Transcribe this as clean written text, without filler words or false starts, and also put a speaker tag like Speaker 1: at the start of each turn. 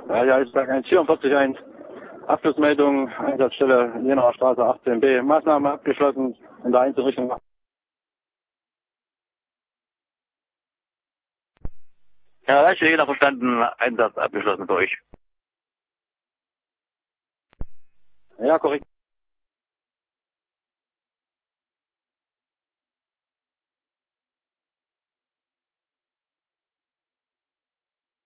Speaker 1: Ja, ich sage 144-1. Abschlussmeldung, Einsatzstelle Jenaer Straße 18b. Maßnahme abgeschlossen in der Einzelrichtung. Ja, da ist jeder verstanden. Einsatz abgeschlossen durch. Ja, korrekt.